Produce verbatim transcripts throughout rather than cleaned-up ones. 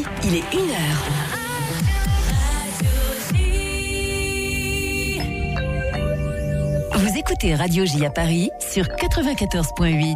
J, il est une heure. Vous écoutez Radio J à Paris sur quatre-vingt-quatorze virgule huit.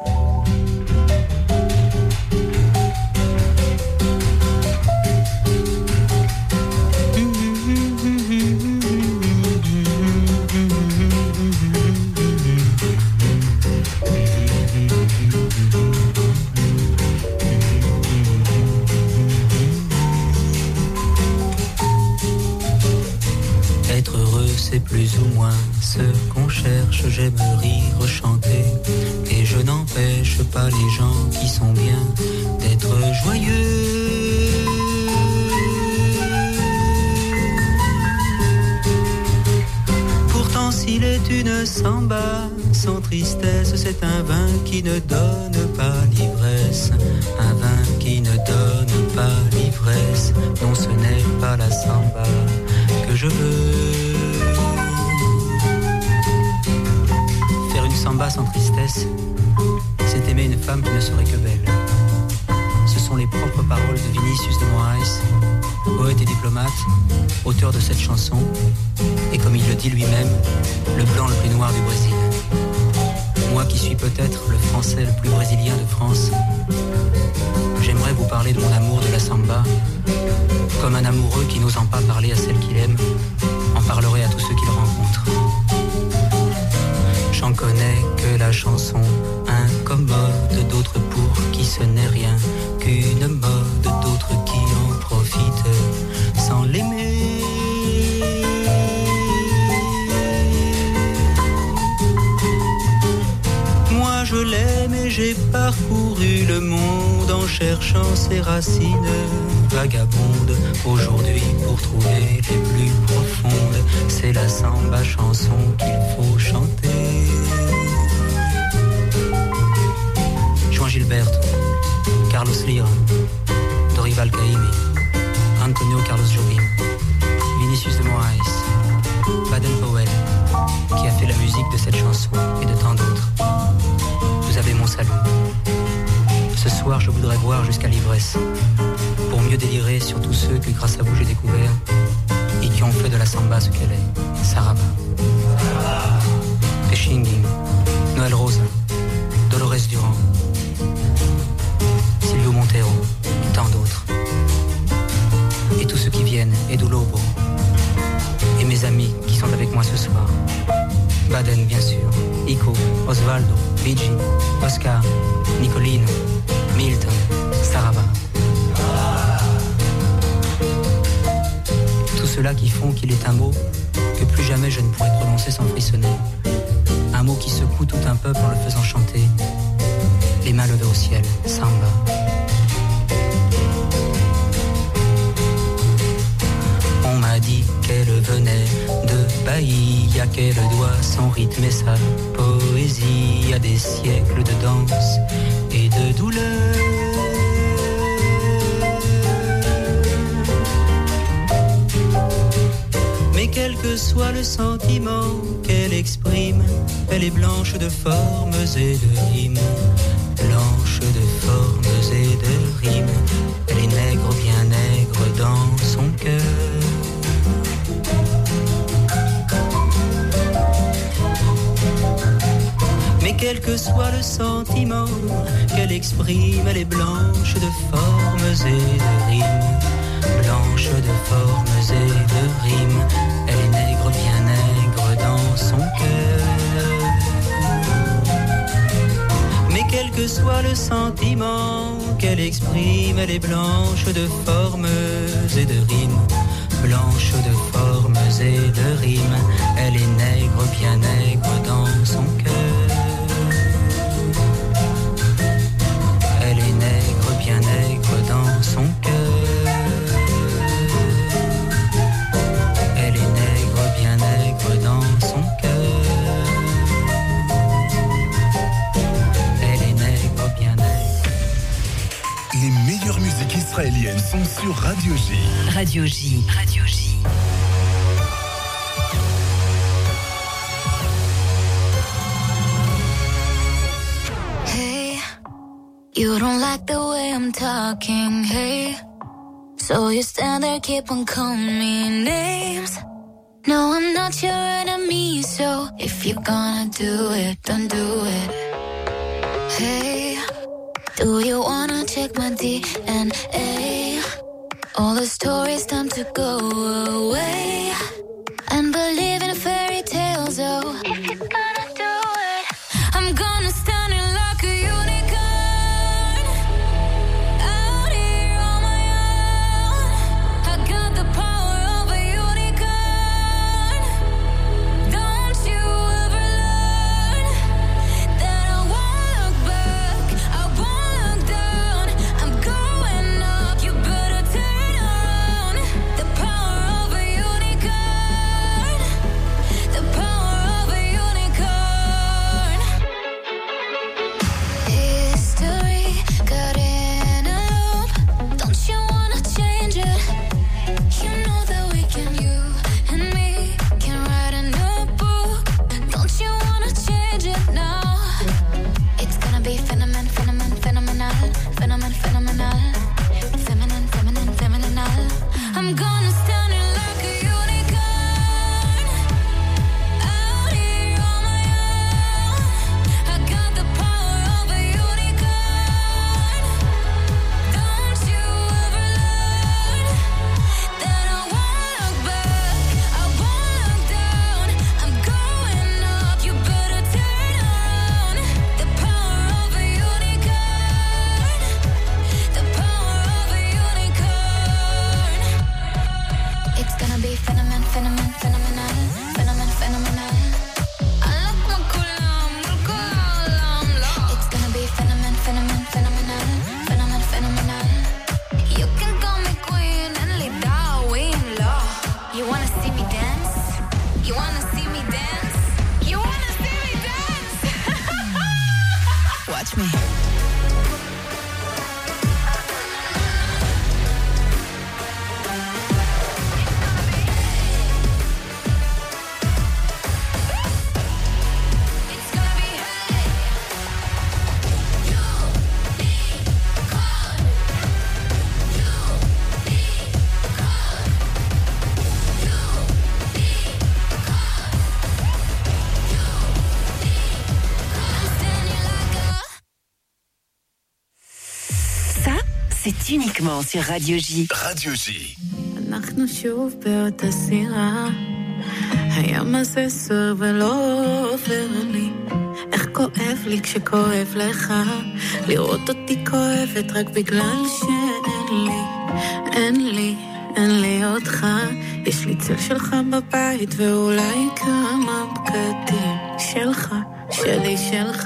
C'est plus ou moins ce qu'on cherche, j'aime rire, chanter, et je n'empêche pas les gens qui sont bien d'être joyeux. Pourtant s'il est une samba sans tristesse, c'est un vin qui ne donne pas l'ivresse, un vin qui ne donne pas l'ivresse. Non, ce n'est pas la samba que je veux. Samba sans tristesse, c'est aimer une femme qui ne serait que belle. Ce sont les propres paroles de Vinicius de Moraes, poète et diplomate, auteur de cette chanson, et comme il le dit lui-même, le blanc le plus noir du Brésil. Moi qui suis peut-être le français le plus brésilien de France, j'aimerais vous parler de mon amour de la samba, comme un amoureux qui n'osant pas parler à celle qu'il aime, en parlerait à tous ceux qu'il rencontre. J'en connais que la chanson incommode, d'autres pour qui ce n'est rien qu'une mode, d'autres qui en profitent sans l'aimer. Moi je l'aime et j'ai parcouru le monde en cherchant ses racines vagabondes. Aujourd'hui pour trouver les plus profondes, c'est la samba chanson qu'il faut chanter. Juan Gilberto, Carlos Lira, Dorival Caymmi, Antonio Carlos Jobim, Vinicius de Moraes, Baden Powell, qui a fait la musique de cette chanson et de tant d'autres. Vous avez mon salut. Ce soir, je voudrais boire jusqu'à l'ivresse, pour mieux délirer sur tous ceux que grâce à vous j'ai découvert et qui ont fait de la samba ce qu'elle est. Saraba, Pechinging, Noël Rosa, Dolores Durand, Silvio Montero et tant d'autres. Et tous ceux qui viennent, Edu Lobo, et mes amis qui sont avec moi ce soir. Baden bien sûr, Ico, Osvaldo, Luigi, Oscar, Nicolino, Milton, Saraba. Tous ceux-là qui font qu'il est un mot que plus jamais je ne pourrai prononcer sans frissonner. Un mot qui secoue tout un peuple en le faisant chanter. Les mains levées au ciel, samba. On m'a dit qu'elle venait de Bahia, qu'elle doit son rythme et sa poésie à des siècles de danse et de douleur. Mais quel que soit le sentiment qu'elle exprime, elle est blanche de formes et de rimes. Blanche de formes et de rimes, elle est nègre, bien nègre dans son cœur. Mais quel que soit le sentiment qu'elle exprime, elle est blanche de formes et de rimes. Blanche de formes et de rimes, elle est nègre, bien nègre dans son cœur. Mais quel que soit le sentiment qu'elle exprime, elle est blanche de formes et de rimes. Blanche de formes et de rimes, elle est nègre, bien nègre dans son cœur. Elle est nègre, bien nègre dans son cœur. Elle est nègre, bien nègre dans son cœur. Elle est nègre, bien nègre. Les meilleures musiques israéliennes sont sur Radio J. Radio J. Radio J. Hey, you don't like the way I'm talking, hey. So you stand there, keep on calling me names. No, I'm not your enemy, so if you're gonna do it, don't do it. Hey, do you wanna check my D N A? All the stories, time to go away and believe in fairy tales, oh. If you're gonna do it, I'm gonna stand in like a unicorn, out here on my own. I got the power of a unicorn. Don't you ever learn that I won't look back, I won't look down. I'm going up, you better turn around. The power of a unicorn, the power of a unicorn. History got in a loop. Don't you wanna change it? You know that we can, you and me can write a new book. Don't you wanna change it now? It's gonna be phenomen, phenomen, phenomenal, phenomen, phenomenal, feminine, feminine, phenomenal. I'm gonna stand in like a unicorn, out here on my own. I got the power of a unicorn. Don't you ever learn that I won't look back, I won't look down. I'm going up, you better turn around. The power of a unicorn, the power of a unicorn. It's gonna be phenomen, phenomen, phenomenal, phenomen, phenomenal. Allah kulam, kulam, it's gonna be phenomen, phenomen, phenomenal, phenomen, phenomenal. You can call me queen and lead Darwin law. You wanna see me dance? You wanna see me dance? You wanna see me dance? Watch me. It's gonna be hey. Unicorn. Ça, c'est uniquement sur Radio J. Radio J. אנחנו שוב באותה סירה, הים הזה סוער ולא עובר לי. איך כואב לי כשכואב לך, לראות אותי כואבת רק בגלל שאין לי, אין לי, אין לי אותך. יש לי צל שלך בבית ואולי כמה בגדים שלך, שלי שלך.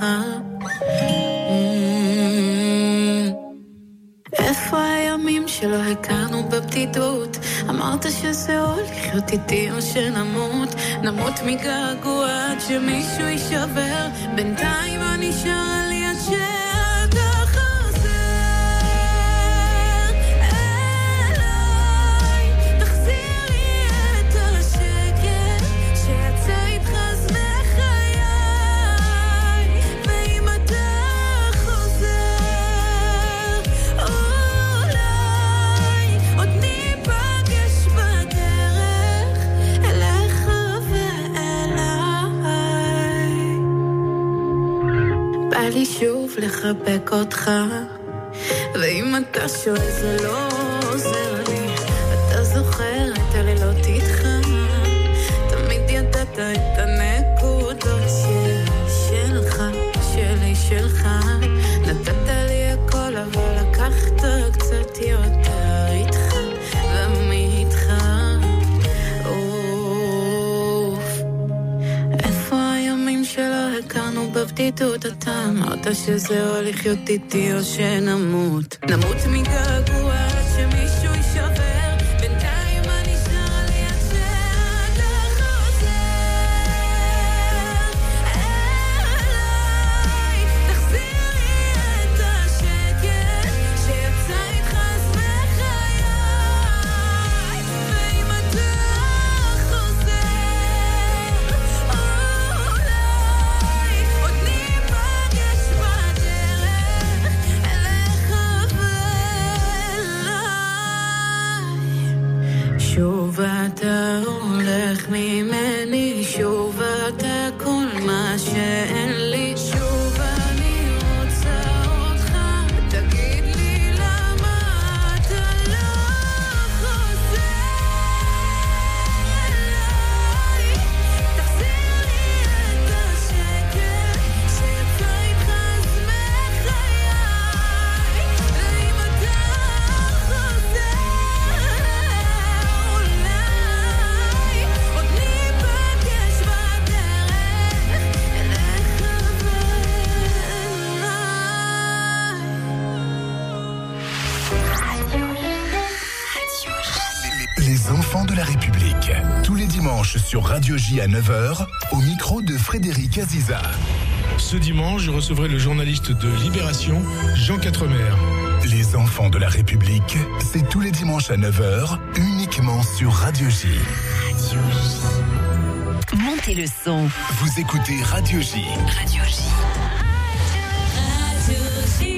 איפה הימים שלא הכרנו בבדידות? אמרת שזה או לחיות איתי או שנמות, נמות מגעגוע עד שמישהו יישבר. בינתיים אני שרה לי עד שאתה חוזר אליי, תחזיר לי את השקט שיצא איתך אז מחיי. ואם אתה חוזר אולי עוד ניפגש בדרך אליך ואליי. בא לי שוב לחבק אותך, ואם אתה שואל זה לא עוזר לי. אתה זוכר את הלילות איתך, תמיד ידעת את הנקודות של, שלך, שלי שלך. נתת לי הכל אבל לקחת קצת יותר איתך ומאיתך. אוף, איפה הימים שלא הכרנו בבדידות? אתה אמרת שזה או לחיות איתי או שנמות, נמות מגעגוע עד שמישהו יישבר. בינתיים אני שרה לי עד שאתה חוזר אליי, תחזיר לי את השקט שיצא איתך אז מחיי. ואם אתה חוזר אולי עוד ניפגש בדרך אליך ואליי. dimanche sur Radio J à neuf heures, au micro de Frédéric Aziza. Ce dimanche, je recevrai le journaliste de Libération, Jean Quatremer. Les enfants de la République, c'est tous les dimanches à neuf heures, uniquement sur Radio J. Radio J. Montez le son. Vous écoutez Radio J. Radio J. Radio J.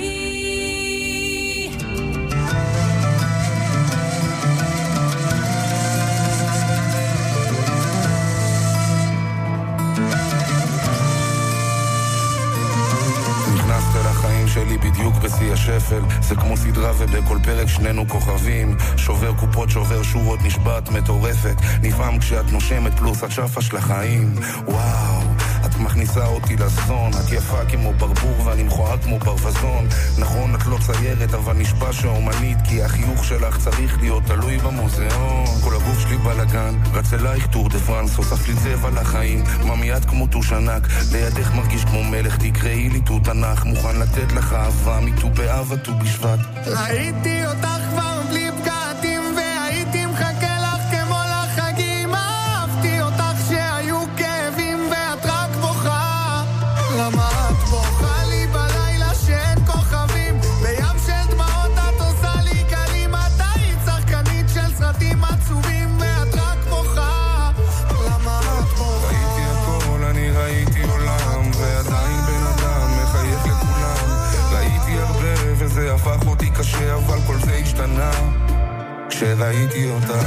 שלי בדיוק בשיא השפל, זה כמו סדרה ובכל פרק שנינו כוכבים, שובר קופות, שובר שורות, נשבעת מטורפת, נפעם כשאת נושמת פלוס את שפה של החיים. וואו, את מכניסה אותי לזון, את יפה כמו ברבור ואני מכוער כמו ברווזון. נכון, את לא ציירת אבל נשבע שאומנית, כי החיוך שלך צריך להיות תלוי במוזיאון. כל הגוף שלי בלגן, רץ אלייך טור דה פרנס, הוסף לי צבע לחיים, ממיית כמו טוש ענק, לידך מרגיש כמו מלך, תקראי לי טו תנך, מוכן לתת לך אהבה מטו באב וטו בשבט. ראיתי אותך כבר בלי בגדים והייתי מחכה לך כמו לחגים, אהבתי אותך שהיו כאבים ואת רק בוכה. למה את בוכה לי בלילה שאין כוכבים, בים של דמעות את עושה לי גלים, את היית שחקנית של סרטים עצובים ואת רק בוכה. למה את בוכה? ראיתי הכל, אני ראיתי עולם, ועדיין בן אדם מחייך לכולם. ראיתי הרבה וזה הפך אותי קשה, אבל כל זה השתנה כשראיתי אותה.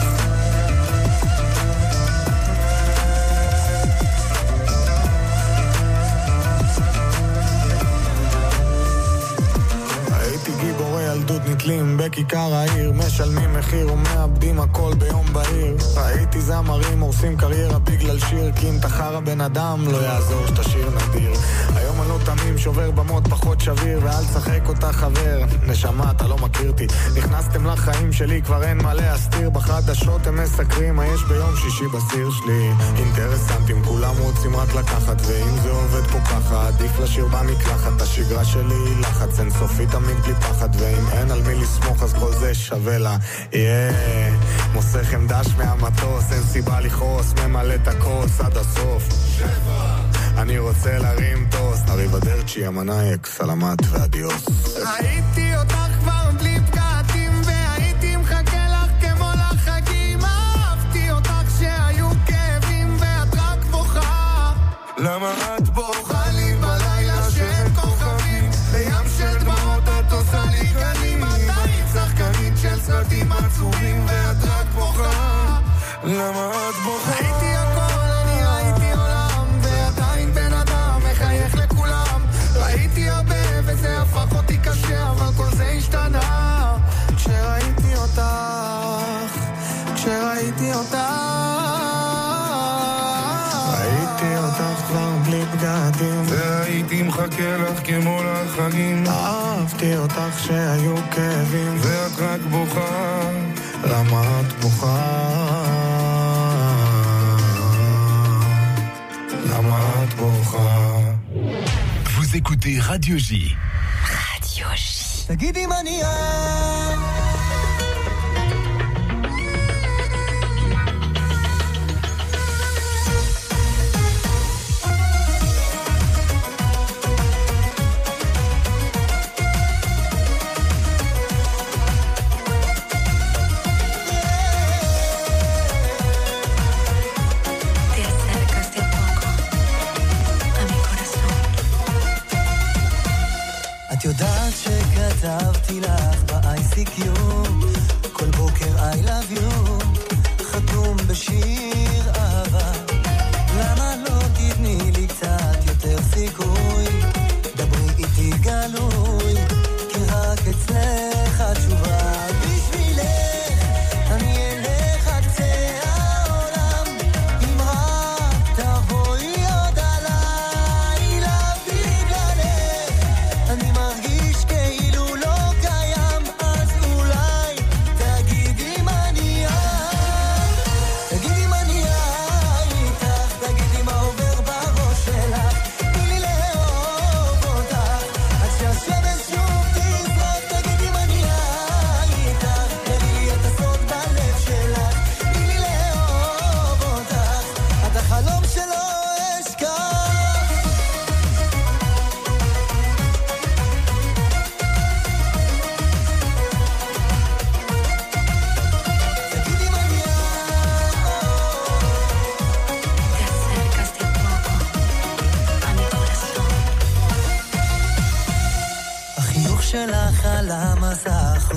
גיבורי ילדות נתלים בכיכר העיר, משלמים מחיר ומאבדים הכל ביום בהיר. ראיתי זמרים הורסים קריירה בגלל שיר, כי אם תחר הבן אדם לא יעזור שתשיר נדיר. היום אני לא תמים, שובר במות פחות שביר, ואל תשחק אותה חבר, נשמה אתה לא מכיר אותי. נכנסתם לחיים שלי כבר אין מה להסתיר, בחדשות הם מסקרים מה יש ביום שישי בסיר שלי. אינטרסנטים כולם רוצים רק לקחת, ואם זה עובד פה ככה עדיף לשיר במקלחת. השגרה שלי היא לחץ אינסופי תמיד בלי פחד, ואם אין על מי לסמוך אז כל זה שווה לה. יאה, מוסך דש מהמטוס, אין סיבה לכעוס, ממלא את הכוס עד הסוף. אני רוצה להרים טוס, אריבדרצ'י, המנאייק, סלמת ואדיוס. ראיתי אותך כבר בלי בגדים והייתי מחכה לך כמו לחגים, אהבתי אותך שהיו כאבים ואת רק בוכה. למה את בוכה לי בלילה שאין כוכבים, בים של דמעות את עושה לי גלים, את היית שחקנית של סרטים עצובים ואת רק בוכה. למה את בוכה? ראיתי הכל, אני ראיתי עולם, ועדיין בן אדם מחייך לכולם. ראיתי הרבה וזה הפך אותי קשה, אבל כל זה השתנה כשראיתי אותך, כשראיתי אותך. ראיתי אותך כבר בלי בגדים והייתי מחכה לך כמו לחגים, אהבתי אותך שהיו כאבים ואת רק בוכה. למה את בוכה? למה את בוכה? Vous écoutez Radio J. Radio J. תגידי מה נהיה את יודעת שכתבתי לך ב-איי סי קיו כל בוקר I love you חתום בשיר אהבה, למה לא תתני לי קצת יותר סיכוי, דברי איתי גלוי כי רק אצלך התשובה. בשבילך אני אלך עד קצה העולם, אם רק תבואי עוד הלילה, בגללך אני מרגיש כאילו לא קיים, אז אולי תגידי מה נהיה, תגידי מה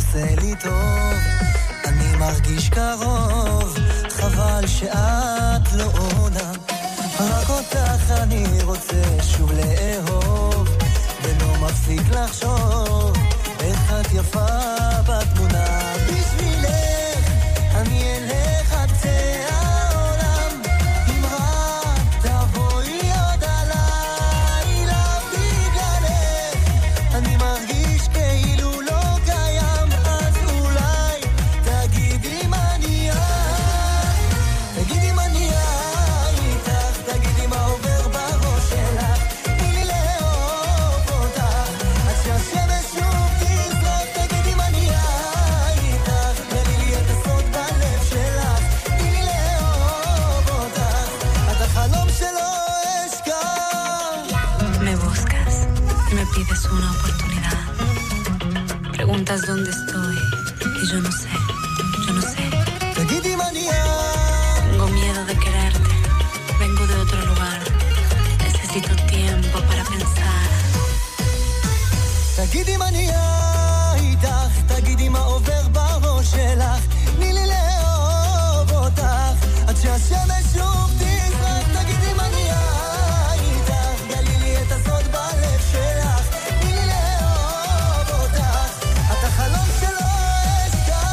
עושה לי טוב, אני מרגיש קרוב, חבל שאת לא עונה, רק אותך אני רוצה שוב לאהוב, ולא מפסיק לחשוב איך את יפה בתמונה. בשבילך אני אלך עד קצה העולם, אם רק תבואי עוד הלילה. בגללך אני מרגיש כאילו לא קיים, אז אולי תגידי מה נהיה, תגידי מה נהיה איתך, תגידי מה עובר בראש שלך, תני לי לאהוב אותך עד שהשמש שוב תזרח, תגידי מה נהיה איתך, תני לי את הסוד בלב שלך, תני לי לאהוב אותך, את החלום שלא אשכח. Me buscas, me pides una oportunidad. Preguntas dónde estoy y yo no sé, yo no sé. תגידי מה נהיה, Tengo miedo de quererte, vengo de otro lugar. Necesito tiempo para pensar. תגידי מה נהיה איתך, תגידי מה עובר בראש שלך, תני לי לאהוב אותך עד שהשמש שוב תזרח, תגידי מה נהיה איתך, גלי לי את הסוד בלב שלך, תני לי לאהוב אותך, את החלום שלא אשכח.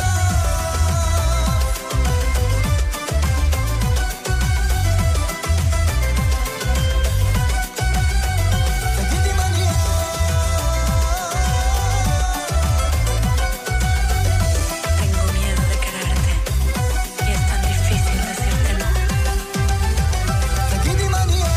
תגידי מה נהיה, Tengo miedo de quererte y es tan difícil decirte no. תגידי מה נהיה.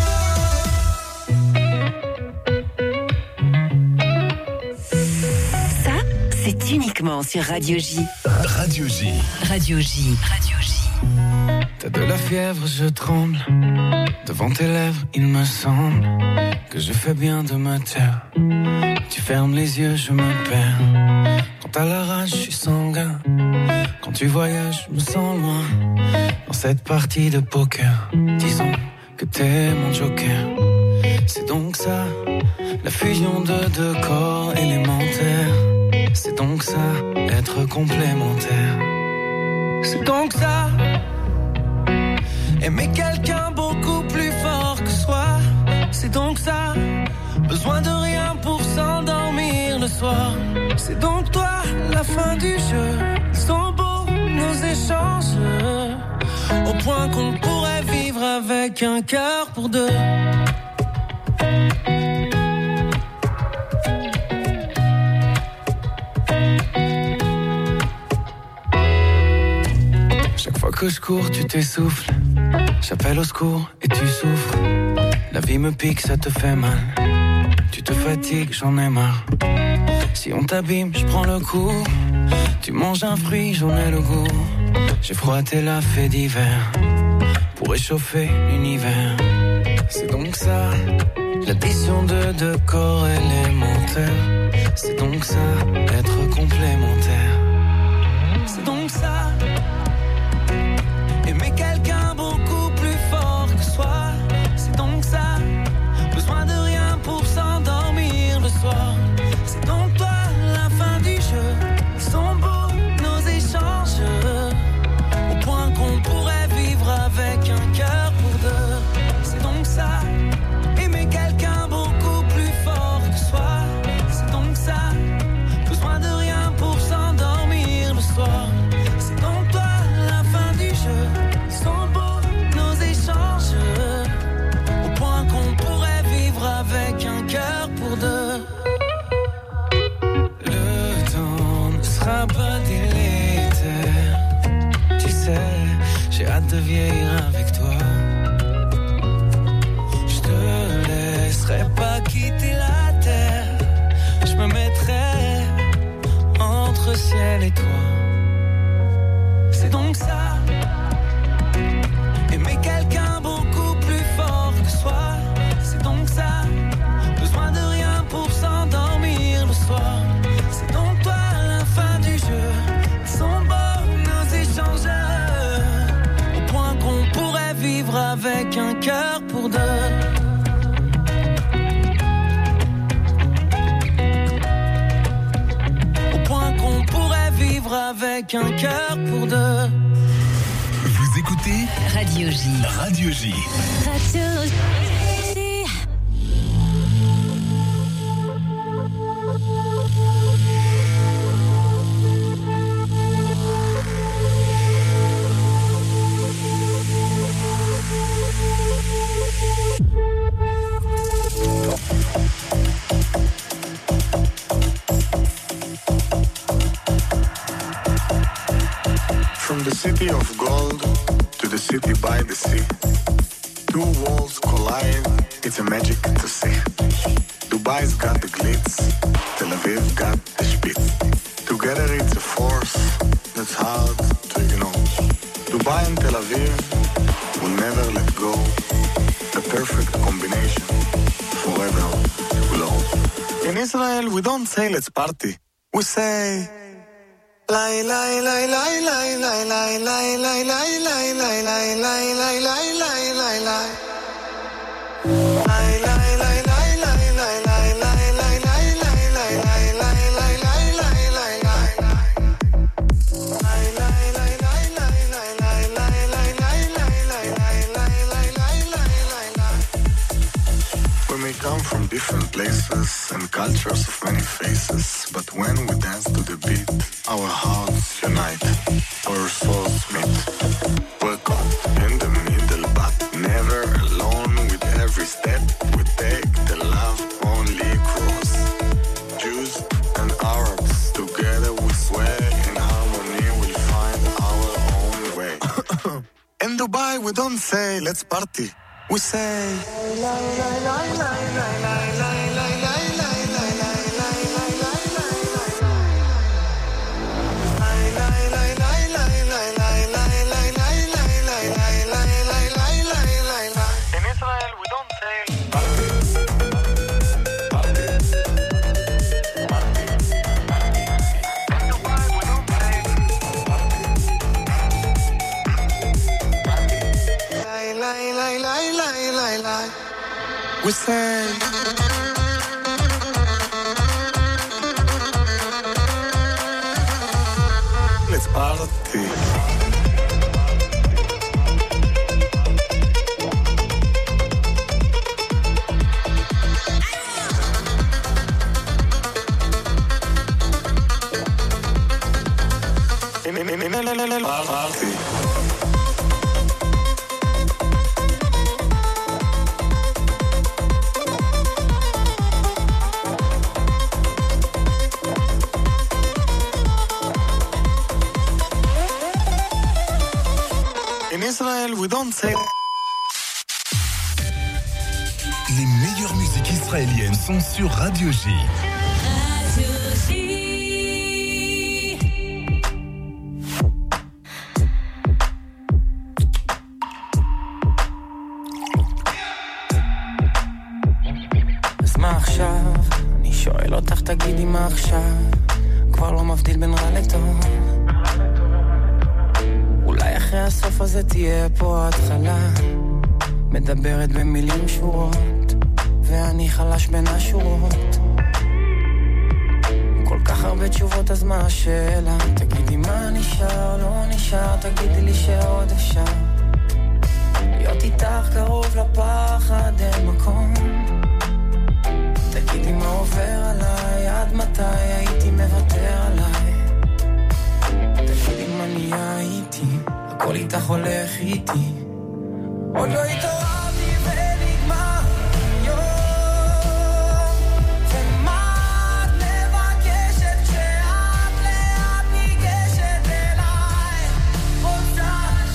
Ça, c'est uniquement sur Radio J. Radio J. Radio J. Radio J. T'as de la fièvre, je tremble. Devant tes lèvres, il me semble que je fais bien de me taire. Tu fermes les yeux, je me perds. Quand t'as la rage, je suis sanguin. Quand tu voyages, je me sens loin. Dans cette partie de poker, disons que t'es mon joker. C'est donc ça, la fusion de deux corps élémentaires. C'est donc ça, être complémentaire. C'est donc ça, aimer quelqu'un beaucoup plus fort que soi. C'est donc ça, besoin de rien pour s'endormir le soir. C'est donc toi, la fin du jeu. Ils sont beaux nos échanges, au point qu'on pourrait vivre avec un cœur pour deux. Chaque fois que je cours, tu t'essouffles. J'appelle au secours et tu souffres. La vie me pique, ça te fait mal. Tu te fatigues, j'en ai marre. Si on t'abîme, je prends le coup. Tu manges un fruit, j'en ai le goût. J'ai froissé la fée d'hiver pour réchauffer l'univers. C'est donc ça, l'addition de deux corps élémentaires. C'est donc ça, être complémentaire. C'est donc ça, aimer quelqu'un beaucoup plus fort que soi. C'est donc ça, besoin de rien pour s'endormir le soir. C'est donc toi, la fin du jeu. Ils sont beaux nos échanges, au point qu'on pourrait vivre avec un cœur pour deux. C'est donc ça, aimer quelqu'un beaucoup plus fort que soi. C'est donc ça, besoin de rien pour s'endormir le soir. C'est donc toi, la fin du jeu. Ils sont beaux nos échanges, au point qu'on pourrait vivre avec un cœur pour deux. Le temps ne sera pas délétère. Tu sais, j'ai hâte de vieillir avec toi. Je te laisserai pas quitter la terre. Je me mettrai entre ciel et toi. C'est donc ça, aimer quelqu'un beaucoup plus fort que soi. C'est donc ça, besoin de rien pour s'endormir le soir. C'est donc toi, la fin du jeu. Ils sont beaux nos échanges, au point qu'on pourrait vivre avec un cœur pour deux. Au point avec un cœur pour deux. Vous écoutez Radio J. Radio J. Radio J. From the city of gold to the city by the sea, two worlds collide, it's a magic to see. Dubai's got the glitz, Tel Aviv got the spitz. Together it's a force that's hard to ignore. Dubai and Tel Aviv will never let go. The perfect combination, forever will hold. In Israel we don't say let's party, we say Lai lai lai lai lai lai lai lai lai lai lai lai lai lai lai lai lai lai lai. Lai lai lai lai lai lai lai lai lai lai lai lai lai lai lai lai lai lai lai. Lai lai lai lai lai lai lai lai lai lai lai lai lai lai lai lai lai lai. We may come from different places and cultures of many faces, but when we dance to the beat, our hearts unite, our souls meet. We're caught in the middle, but never alone. With every step we take, the love only grows. Jews and Arabs, together we sway. In harmony we'll find our own way. In Dubai we don't say let's party, we say la la la la la la la la la. We say let's party. Party. In Israel, we don't say. Les meilleures musiques israéliennes sont sur Radio J. Radio J. אז מה עכשיו? אני שואל אותך, תגידי מה עכשיו? כבר לא מבדיל בין רע לטוב. אולי אחרי הסוף הזה תהיה פה התחלה. מדברת במילים שורות, ואני חלש בין השורות. כל כך הרבה תשובות, אז מה השאלה? תגידי מה נשאר, לא נשאר, תגידי לי שעוד אפשר להיות איתך קרוב לפחד, אין מקום. תגידי מה עובר עליי, עד מתי הייתי מוותר עליי. תגידי מה נהיה איתי, הכל איתך הולך איתי. עוד לא התעוררתי ונגמר יום, ומה את מבקשת כשאת לאט ניגשת אליי? רוצה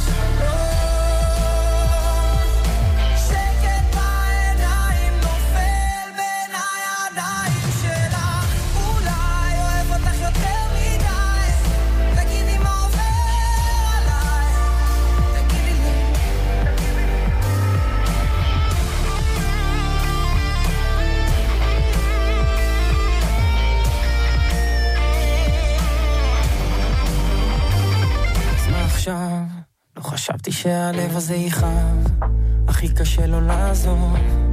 שלום, שקט בעיניים נופל בין הידיים שלך. אולי אוהב אותך יותר מדי, תגידי מה עובר עליי, תגידי לי. עכשיו, לא חשבתי שהלב הזה יכאב, הכי קשה לו לעזוב,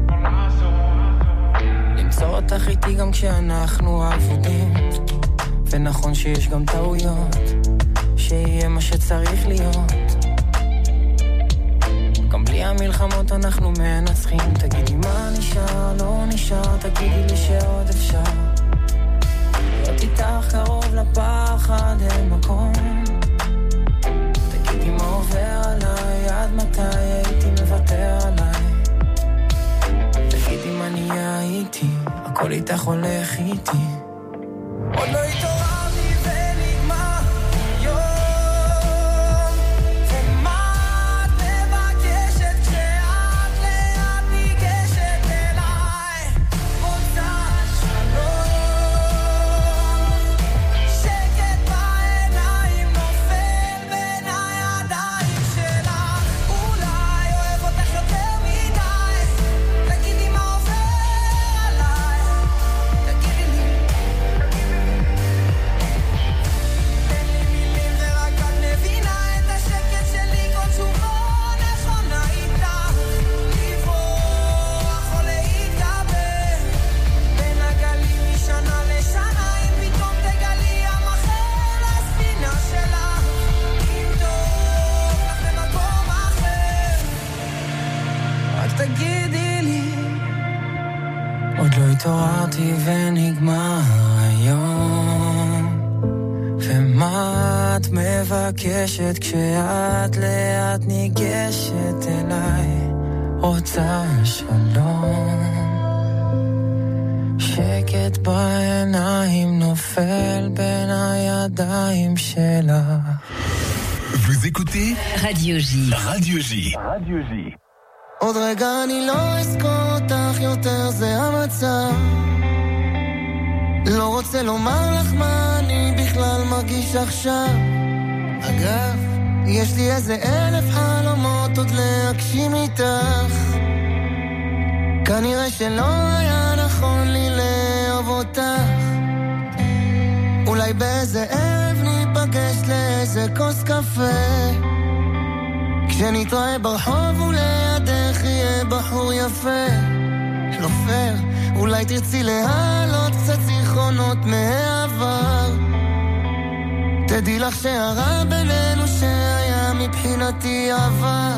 למצוא אותך איתי גם כשאנחנו עבודים, ונכון שיש גם טעויות, שיהיה מה שצריך להיות. גם בלי המלחמות אנחנו מנצחים. תגידי מה נשאר, לא נשאר, תגידי לי שעוד אפשר להיות איתך קרוב לפחד, אין מקום. תגידי מה עובר עליי, עד מתי הייתי מוותר עליי. תגידי מה נהיה איתי, הכל איתך הולך איתי. עוד לא התעוררתי ונגמר יום, ומה את מבקשת כשאת לאט ניגשת אליי? רוצה שלום, שקט בעיניים נופל בין הידיים שלך. אולי אוהב אותך יותר מדי, תגידי מה עובר עליי, תגידי לי. אין לי מילים ורק את מבינה את השקט שלי, כל תשובה נכונה איתך. לברוח או להתגבר בין הגלים משנה לשנה, אם פתאום תגלי ים אחר לספינה שלך, אם טוב לך במקום אחר, רק תגידי לי. עוד לא התעוררתי ונגמר היום, ומה את מבקשת כשאת לאט ניגשת אליי? רוצה שלום, שקט בעיניים נופל בין הידיים שלך. Vous écoutez Radio J. Radio J. עוד רגע אני לא אזכור אותך יותר, זה המצב. לא רוצה לומר לך מה אני בכלל מרגיש עכשיו. אגב, יש לי איזה אלף חלומות עוד להגשים איתך. כנראה שלא היה נכון לי לאהוב אותך. אולי באיזה ערב ניפגש לאיזה כוס קפה, כשנתראה ברחוב ולידך יהיה בחור יפה. לא פייר, אולי תרצי להעלות קצת זיכרונות מהעבר. תדעי לך שהרע בינינו שהיה מבחינתי עבר.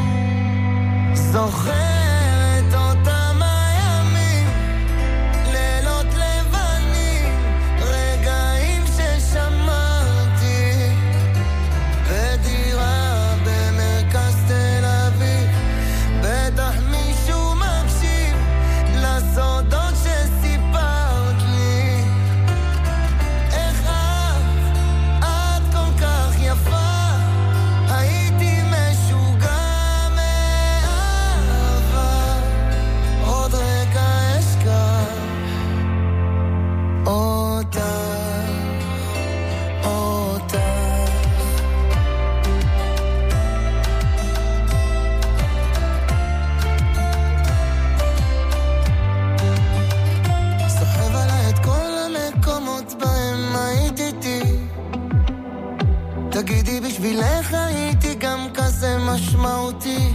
זוכרת אותם הימים, לילות לבנים, רגעים ששמרתי בדירה במרכז תל אביב. בטח מישהו מקשיב לסודות שסיפרת לי. איך את, את כל כך יפה, הייתי משוגע מאהבה. עוד רגע אשכח אותך, אותך. סוחב עליי את כל המקומות בהם היית איתי. תגידי בשבילך הייתי גם כזה משמעותי.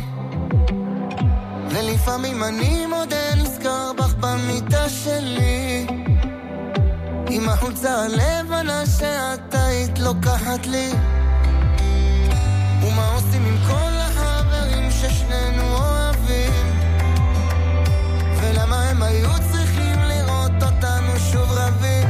ולפעמים אני מודה נזכר בך במיטה שלי, עם החולצה הלבנה שאת היית לוקחת לי. ומה עושים עם כל החברים ששנינו אוהבים, ולמה הם היו צריכים לראות אותנו שוב רבים.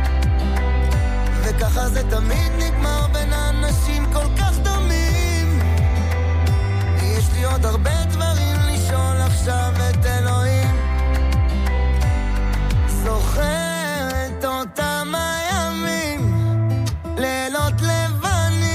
וככה זה תמיד נגמר בין אנשים כל כך דומים. יש לי עוד הרבה דברים לשאול עכשיו את אלוהים. זוכרת אותם הימים, לילות לבנים,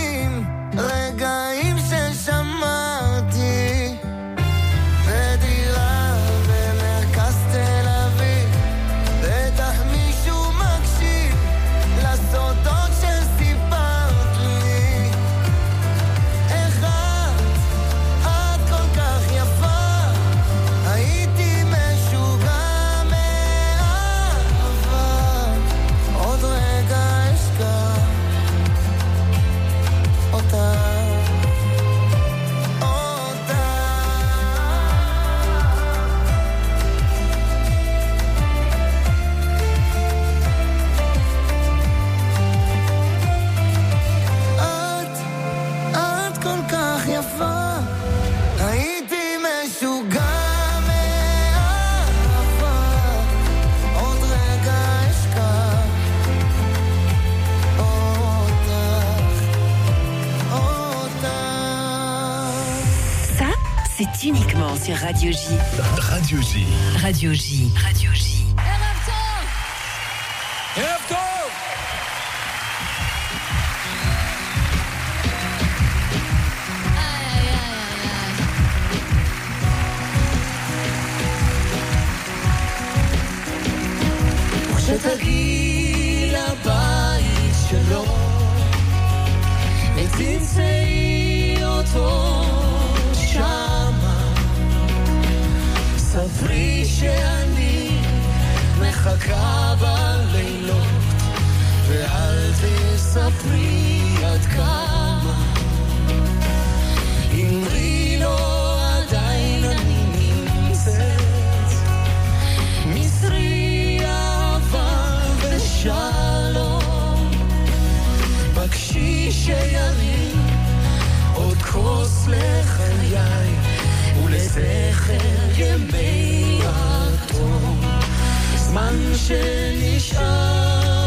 c'est uniquement sur Radio J. Radio J. Radio J. Radio J. ערב טוב! שתגיעי לבית שלו ותמצאי אותו שמה, ספרי שאני מחכה בלילות ואל תספרי עד כמה, אמרי לו עדיין אני נמצאת, מסרי אהבה ושלום, בקשי שירים עוד כוס לחיי ולזכר ימי התום, זמן שנשאר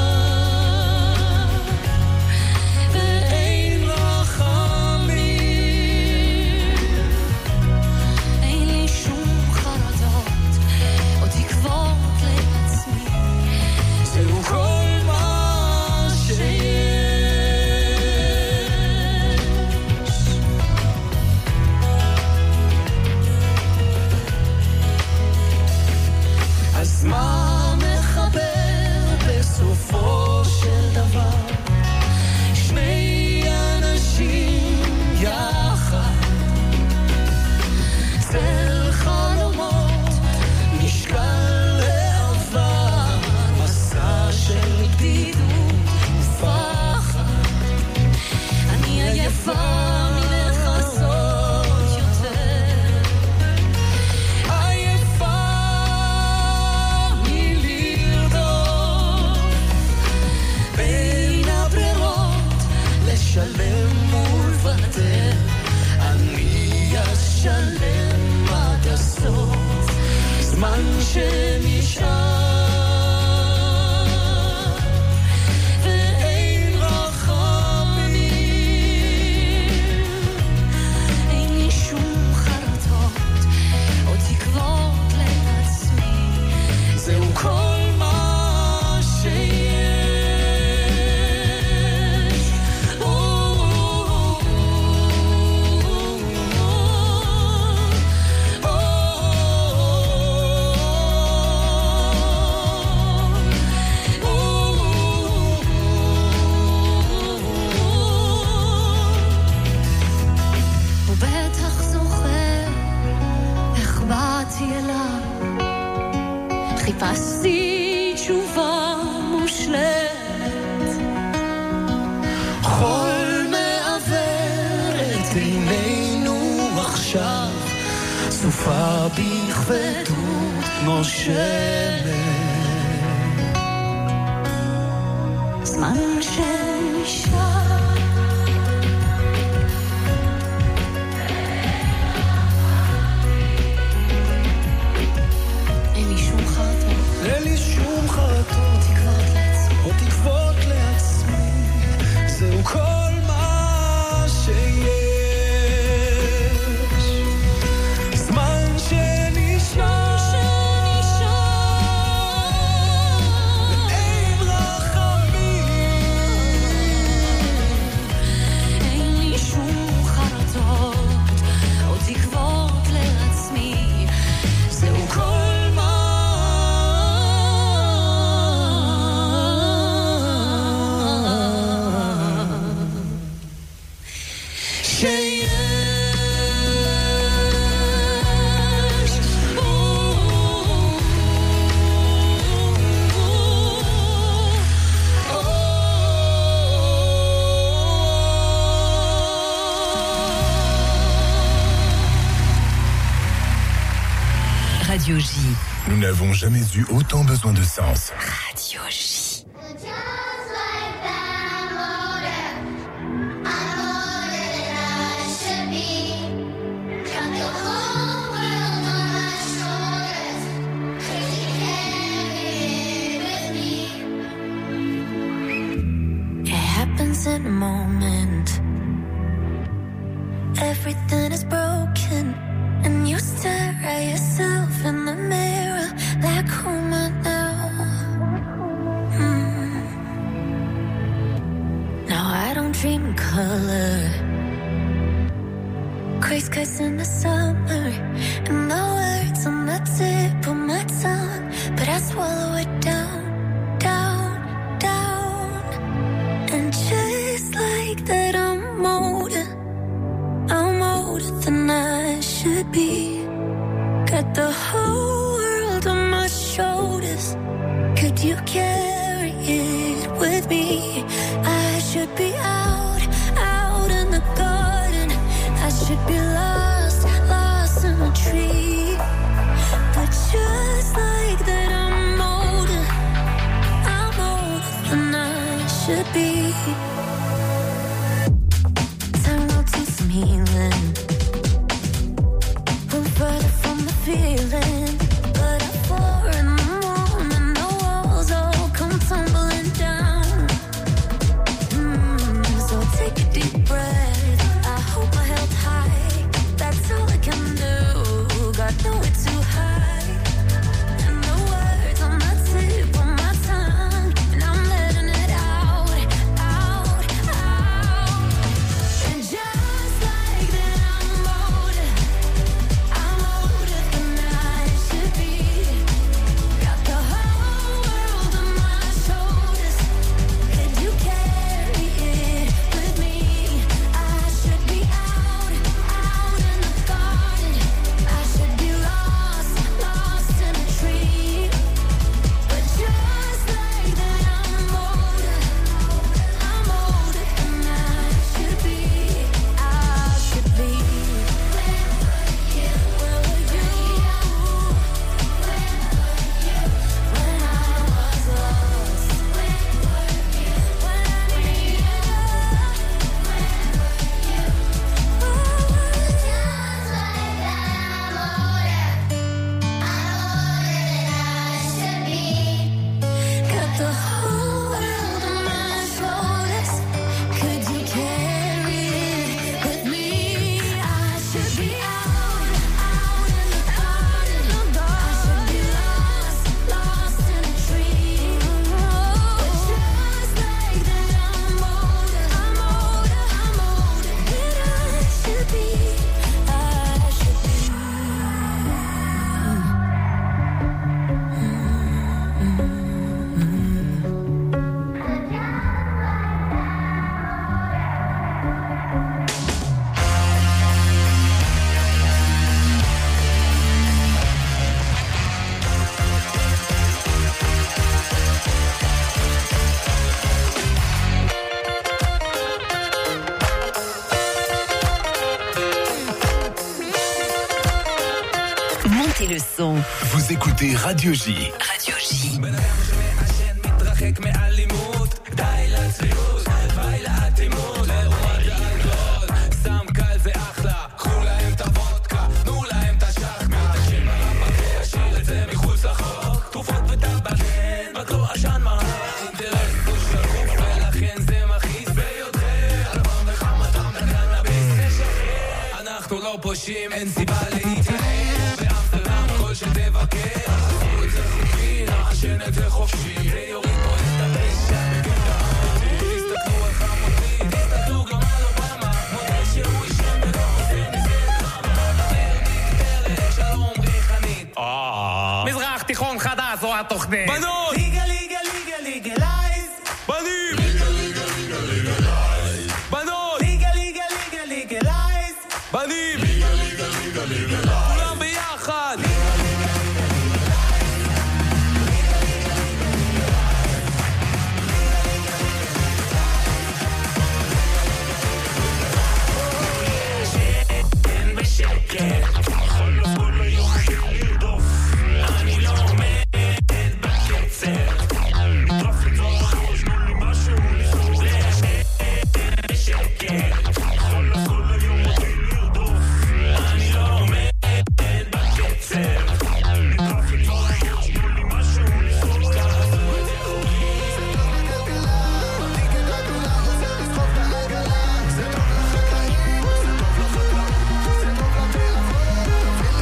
ואין רחמים, אין לי שום חרדות או תקוות לעצמי, זהו כל מה שיש. אז מה מחבר בסופו של דבר שני אנשים יחד, צל חלומות משקל לעבר, מסע של בדידות ופחד, אני עייפה מלחזות יותר, עייפה בין הברירות לשלם ולוותר, אני אשלם עד הסוף, זמן שנשאר ואין רחמים, אין לי שום חרטות או תקוות לעצמי, זהו כל מה שיש. חיפשתי תשובה מושלמת, חול מעבר את עינינו עכשיו, סופה בכבדות נושמת, זמן שנשאר אין לי שום חרטות או תקוות לעצמי, זהו כל מה שיש, זמן שנשאר ואין רחמים, אין לי שום חרטות או תקוות לעצמי, זהו כל Radio J. Nous n'avons jamais eu autant besoin de sens. Radio J. It happens in a moment. Everything is broken and should be. Got the whole world on my shoulders. Could you carry it with me? I should be out, out in the garden. I should be lost, lost in a tree. But just like that, I'm older. I'm older than I should be. Time out to some healing. I'm further from the feeling. But at four in the morning, the walls all come tumbling down. Mm, so take a deep breath. I hold my head high. That's all I can do. God know it's too high. And the words on the tip of my tongue, and I'm letting it out, out, out. And just like that, I'm older. I'm older than I should be. Got the whole world on my shoulders. Could you carry it with me? I should be out, out in the garden. I should be lost, lost in a tree. But just like that, I'm older. I'm older than I should be. I should be. Where were you? Where were you? When I was lost. Where were you? When I needed you. Where were you? Oh, just like that, I'm older. I'm older than I should be. Got the whole world on my shoulders. Could you carry it with me? I should be out, out in the garden. I should be lost, lost in a tree. But just like that, I'm older. I'm older. I'm older than I should be. I should be. Montez le son. Vous écoutez Radio J. Radio J. אנחנו לא פושעים, אין סיבה להתאהב באמסטרדם כל שתבקר עשו את זה חוקי, נחשן את זה חופשי זה יוריד פה את הפשע בקטע אמיתי תסתכלו איך המותי, תסתכלו גם על אובמה מודה שהוא ישן ולא עושה מזה דרמה מדבר דרך שלום ריחנית מזרח תיכון חדש זו התוכנית בנות! ליגה ליגה ליגה ליגלייז בנים! ליגה ליגה ליגה ליגלייז בנות! ליגה ליגה ליגה ליגלייז בנים! ליגה ליגה ליגה ליגלייז כולם ביחד! שתן בשקט יכול לכל היום לרדוף אני לא עומד בקצר מטרף לצור ראש תנו לי משהו לסור שתן בשקט יכול לכל היום לרדוף אני לא עומד בקצר מטרף לצור ראש תנו לי משהו לסור תעשו את זה חורים זה טוב לכלכלה ליגה גדולה רוצה לסחוב את העגלה זה טוב לחקלאים זה טוב לחקלאות זה טוב לתיאבון תביא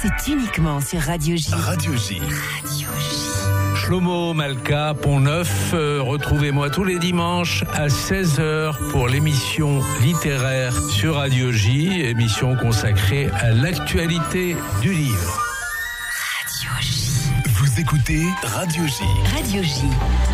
c'est uniquement sur Radio J. Radio J. Radio J. Shlomo Malka, Pont-Neuf. Euh, retrouvez-moi tous les dimanches à seize heures pour l'émission littéraire sur Radio J, émission consacrée à l'actualité du livre. Radio J. Vous écoutez Radio J. Radio J.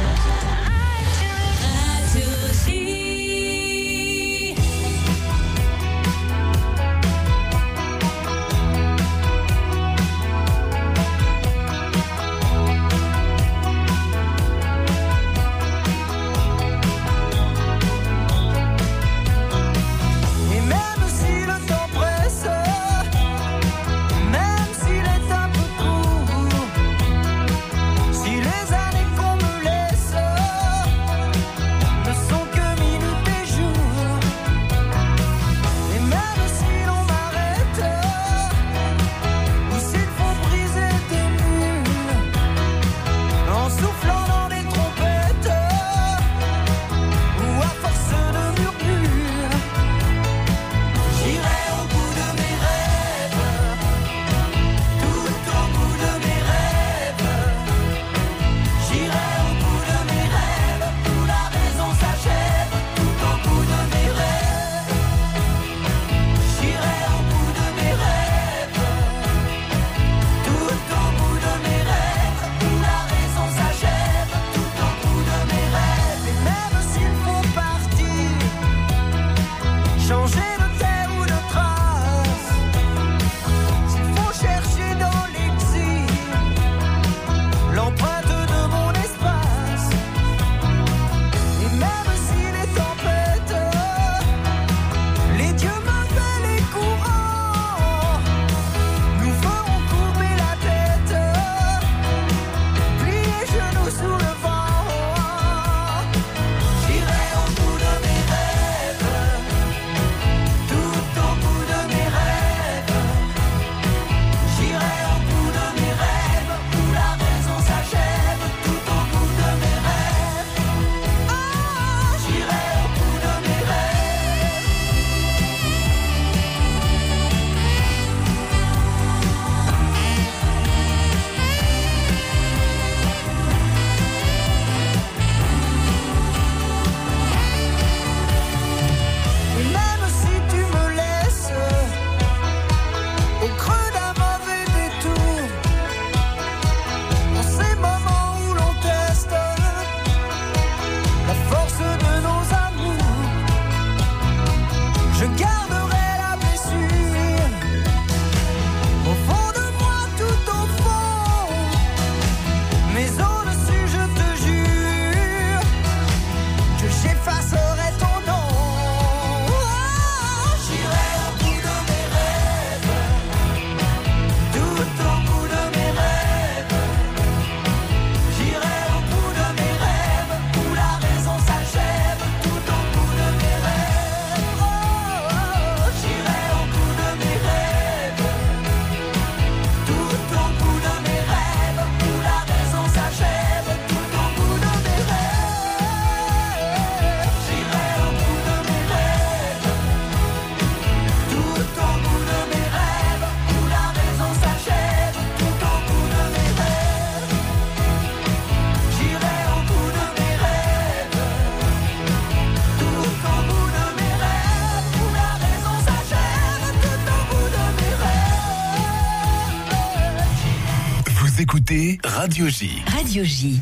écoutez Radio J. Radio J.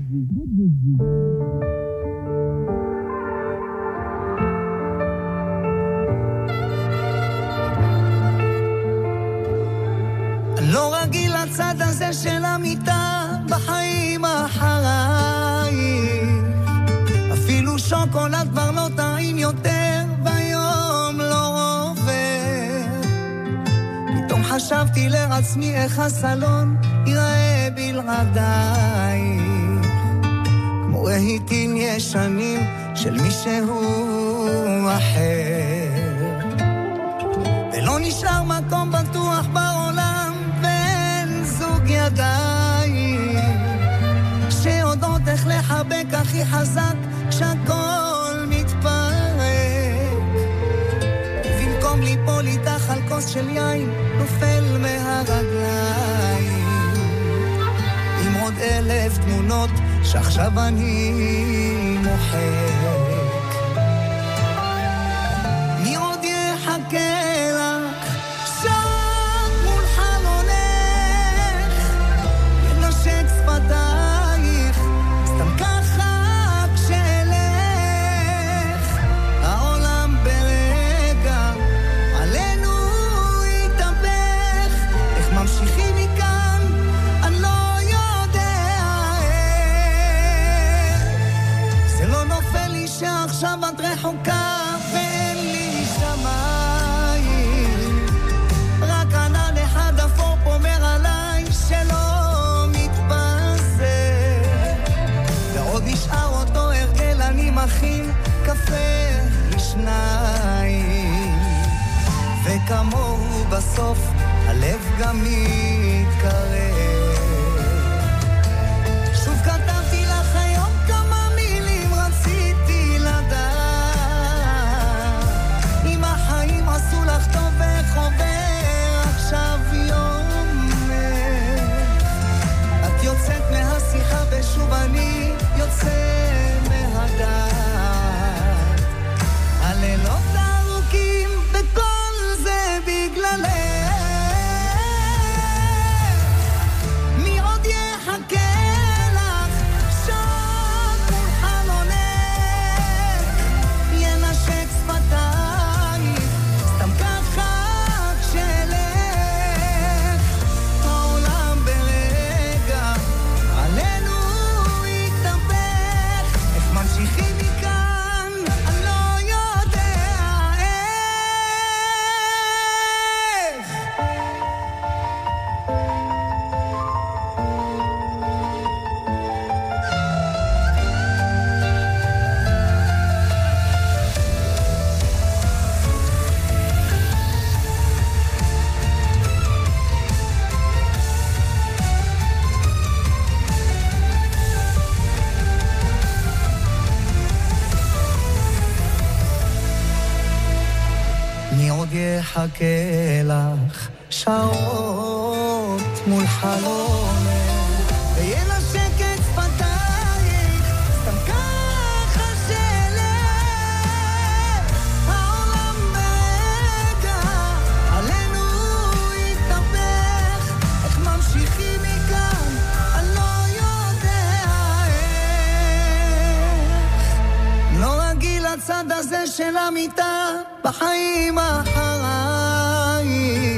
לא רגיל לצד הזה של המיטה בחיים אחריי, אפילו שוקולד כבר לא טעים יותר ביום לא עובר. פתאום חשבתי לעצמי איך הסלון ייראה בלעדיי, כמו רהיטים ישנים של מישהו אחר, ולא נשאר מקום בטוח בעולם בין זוג ידיים שיודעות איך לחבק הכי חזק כשהכל מתפרק. במקום ליפול איתך על כוס של יין נופל מהרגליים, עם עוד אלף תמונות שעכשיו אני מוחק. מי עוד יחכה לך שם מול חלונך, ינשק שפתייך סתם ככה כשאלך, העולם ברגע עלינו יתהפך. איך ממשיכים מכאן אני לא יודע איך, זה לא נופל לי שעכשיו את רחוקה ואין לי שמיים, רק ענן אחד אפור פומר עליי שלא מתפזר, ועוד נשאר אותו הרגל, אני מכין קפה לשניים, וכמוהו בסוף הלב גם מתקרב. שוב כתבתי לך היום כמה מילים, רציתי לדעת אם החיים עשו לך טוב וחובר עכשיו יומך. את יוצאת מהשיחה ושוב אני יוצא מהדעת, הלילות ארוכים וכל זה בגללך. מי עוד יחכה לך שם מול חלונך, ינשק שפתייך סתם ככה כשאלך, העולם ברגע עלינו יתהפך. איך ממשיכים מכאן אני לא יודע איך. מי עוד יחכה לך שעות מול חלונך, וינשק את שפתייך סתם ככה שאלך, העולם ברגע עלינו יתהפך. איך ממשיכים מכאן אני לא יודע איך, לא רגיל לצד הזה של המיטה בחיים אחרייך.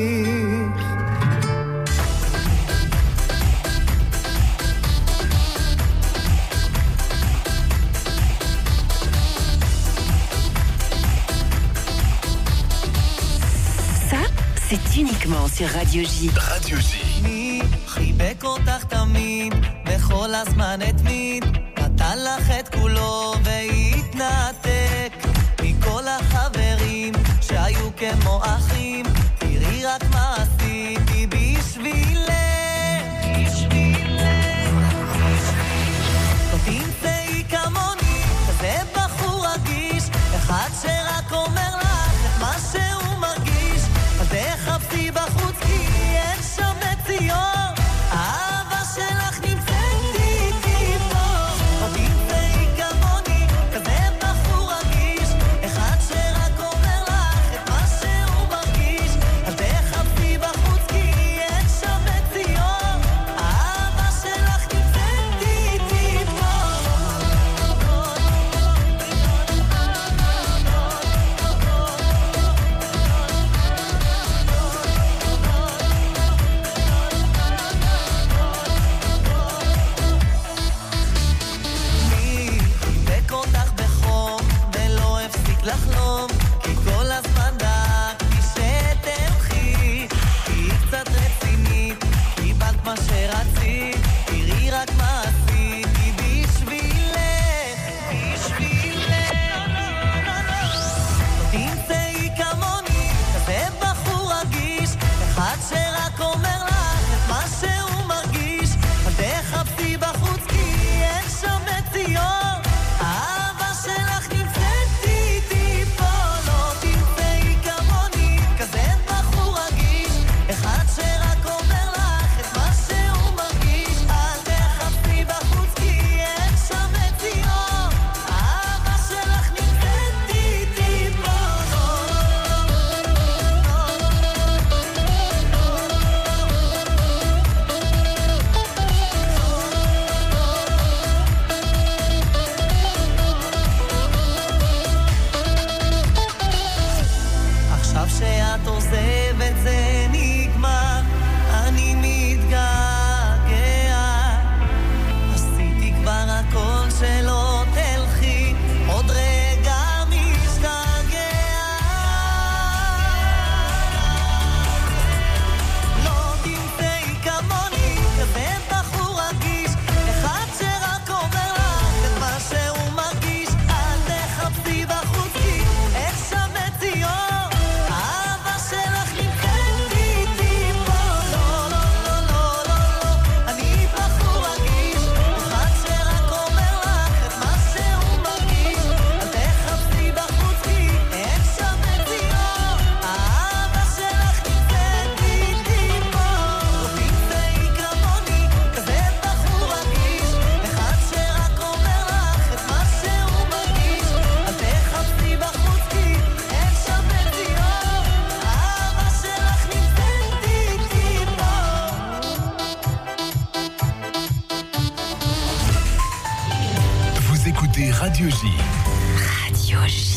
Ça, c'est uniquement sur Radio J. Radio J. מי חיבק אותך תמיד בכל הזמן התמיד, נתן לך את כולו והתנתק מכל החברים שהיו כמו אחים. תראי רק מה עשיתי בשבילך, לא תמצאי כמוני כזה בחור רגיש, אחד שרק אומר לך את מה שהוא מרגיש. אז תחפשי בחוץ כי אין שם מציאות, האהבה שלך נמצאת איתי פה. לא תמצאי כמוני כזה בחור רגיש, אחד שרק אומר לך את מה שהוא מרגיש. Radio J. Radio J.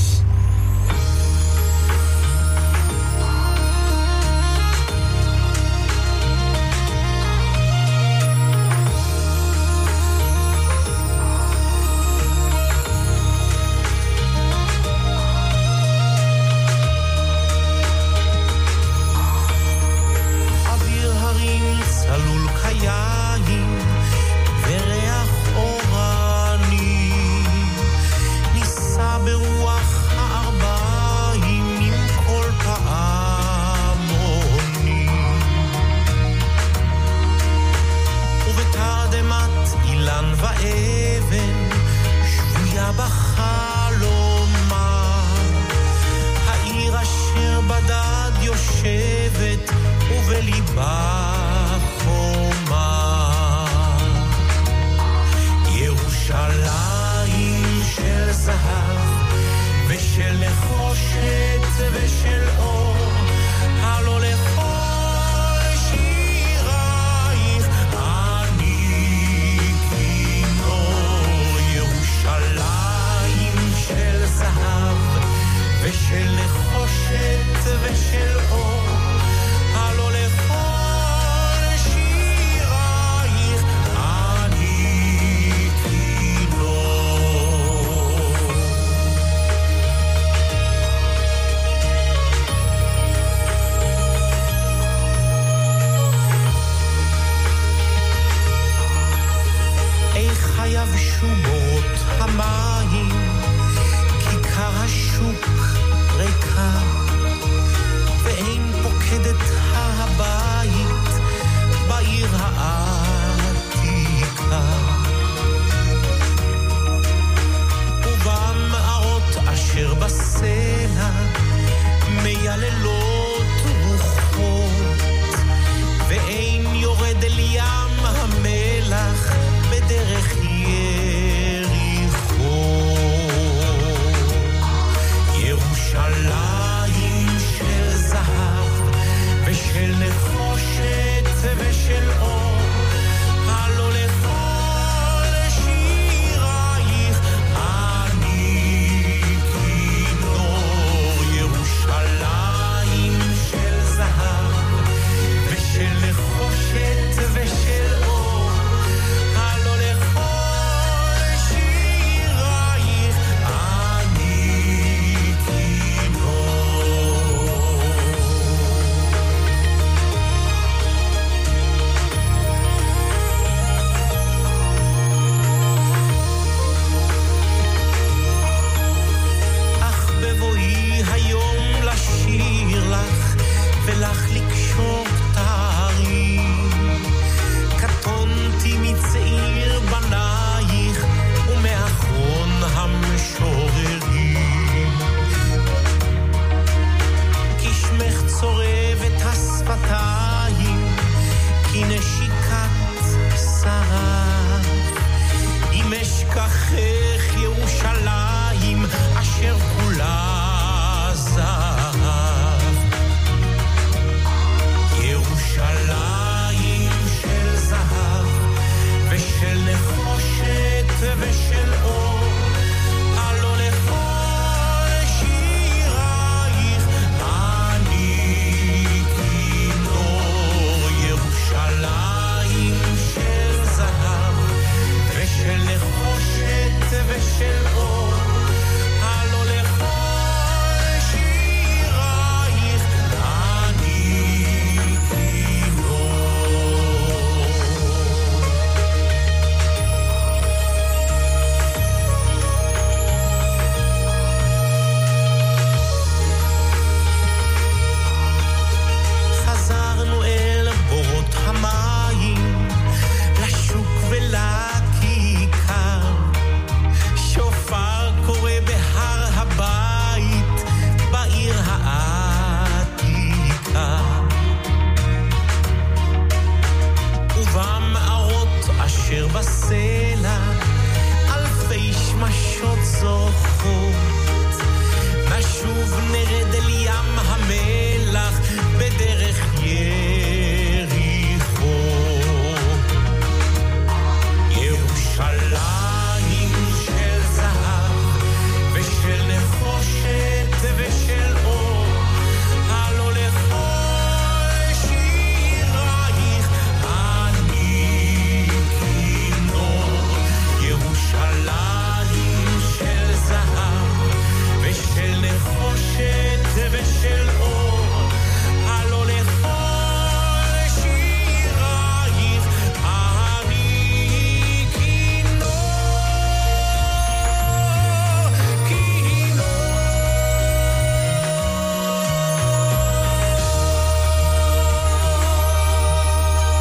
אשר בסלע